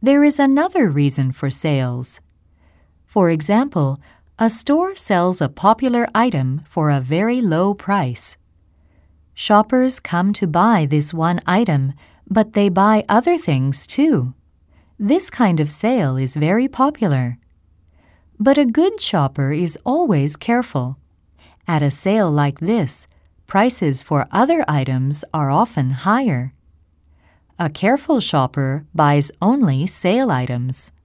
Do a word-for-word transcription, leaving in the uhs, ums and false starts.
There is another reason for sales. For example, a store sells a popular item for a very low price. Shoppers come to buy this one item, but they buy other things too. This kind of sale is very popular. But a good shopper is always careful. At a sale like this, prices for other items are often higher. A careful shopper buys only sale items.